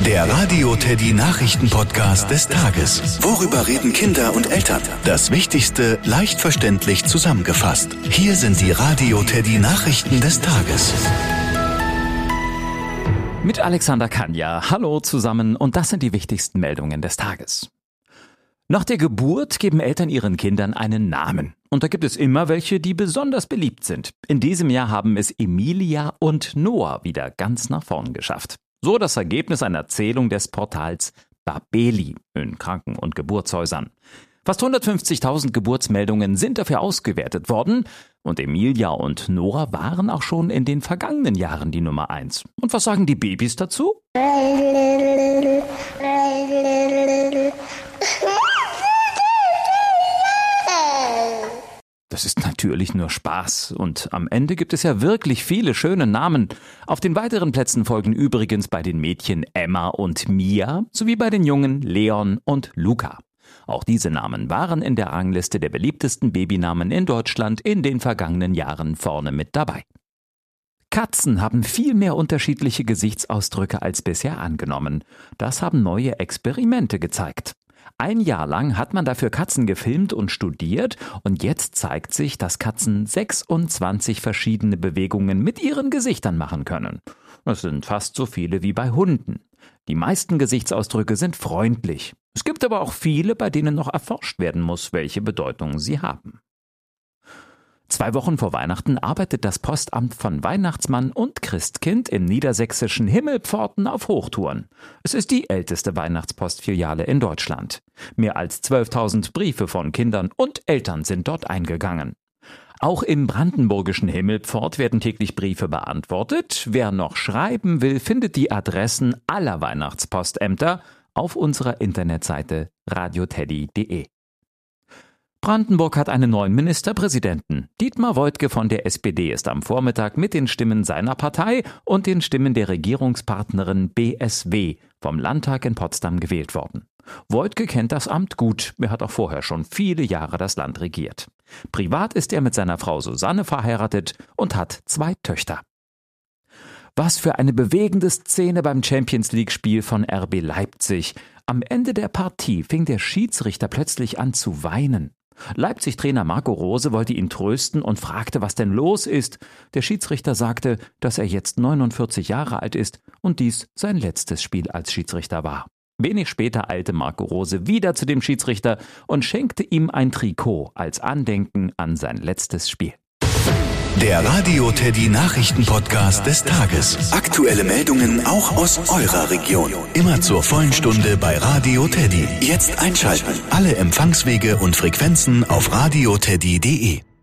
Der Radio Teddy Nachrichten-Podcast des Tages. Worüber reden Kinder und Eltern? Das Wichtigste leicht verständlich zusammengefasst. Hier sind die Radio Teddy Nachrichten des Tages. Mit Alexander Kanja. Hallo zusammen und das sind die wichtigsten Meldungen des Tages. Nach der Geburt geben Eltern ihren Kindern einen Namen. Und da gibt es immer welche, die besonders beliebt sind. In diesem Jahr haben es Emilia und Noah wieder ganz nach vorn geschafft. So das Ergebnis einer Zählung des Portals Babeli in Kranken- und Geburtshäusern. Fast 150.000 Geburtsmeldungen sind dafür ausgewertet worden. Und Emilia und Noah waren auch schon in den vergangenen Jahren die Nummer 1. Und was sagen die Babys dazu? Das ist natürlich nur Spaß und am Ende gibt es ja wirklich viele schöne Namen. Auf den weiteren Plätzen folgen übrigens bei den Mädchen Emma und Mia sowie bei den Jungen Leon und Luca. Auch diese Namen waren in der Rangliste der beliebtesten Babynamen in Deutschland in den vergangenen Jahren vorne mit dabei. Katzen haben viel mehr unterschiedliche Gesichtsausdrücke als bisher angenommen. Das haben neue Experimente gezeigt. Ein Jahr lang hat man dafür Katzen gefilmt und studiert und jetzt zeigt sich, dass Katzen 26 verschiedene Bewegungen mit ihren Gesichtern machen können. Das sind fast so viele wie bei Hunden. Die meisten Gesichtsausdrücke sind freundlich. Es gibt aber auch viele, bei denen noch erforscht werden muss, welche Bedeutung sie haben. 2 Wochen vor Weihnachten arbeitet das Postamt von Weihnachtsmann und Christkind im niedersächsischen Himmelpforten auf Hochtouren. Es ist die älteste Weihnachtspostfiliale in Deutschland. Mehr als 12.000 Briefe von Kindern und Eltern sind dort eingegangen. Auch im brandenburgischen Himmelpfort werden täglich Briefe beantwortet. Wer noch schreiben will, findet die Adressen aller Weihnachtspostämter auf unserer Internetseite radioteddy.de. Brandenburg hat einen neuen Ministerpräsidenten. Dietmar Woidke von der SPD ist am Vormittag mit den Stimmen seiner Partei und den Stimmen der Regierungspartnerin BSW vom Landtag in Potsdam gewählt worden. Woidke kennt das Amt gut. Er hat auch vorher schon viele Jahre das Land regiert. Privat ist er mit seiner Frau Susanne verheiratet und hat 2 Töchter. Was für eine bewegende Szene beim Champions-League-Spiel von RB Leipzig. Am Ende der Partie fing der Schiedsrichter plötzlich an zu weinen. Leipzig-Trainer Marco Rose wollte ihn trösten und fragte, was denn los ist. Der Schiedsrichter sagte, dass er jetzt 49 Jahre alt ist und dies sein letztes Spiel als Schiedsrichter war. Wenig später eilte Marco Rose wieder zu dem Schiedsrichter und schenkte ihm ein Trikot als Andenken an sein letztes Spiel. Der Radio Teddy Nachrichten-Podcast des Tages. Aktuelle Meldungen auch aus eurer Region. Immer zur vollen Stunde bei Radio Teddy. Jetzt einschalten. Alle Empfangswege und Frequenzen auf radioteddy.de.